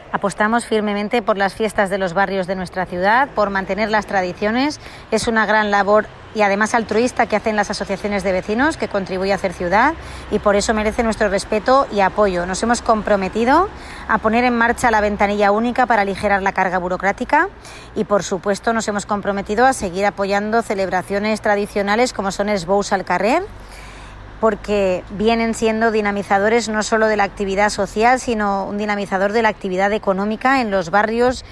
Apostamos firmemente por las fiestas de los barrios de nuestra ciudad, por mantener las tradiciones. Es una gran labor y además altruista que hacen las asociaciones de vecinos, que contribuye a hacer ciudad, y por eso merece nuestro respeto y apoyo. Nos hemos comprometido a poner en marcha la ventanilla única para aligerar la carga burocrática y, por supuesto, nos hemos comprometido a seguir apoyando celebraciones tradicionales como son els Bous al carrer, porque vienen siendo dinamizadores no solo de la actividad social, sino un dinamizador de la actividad económica en los barrios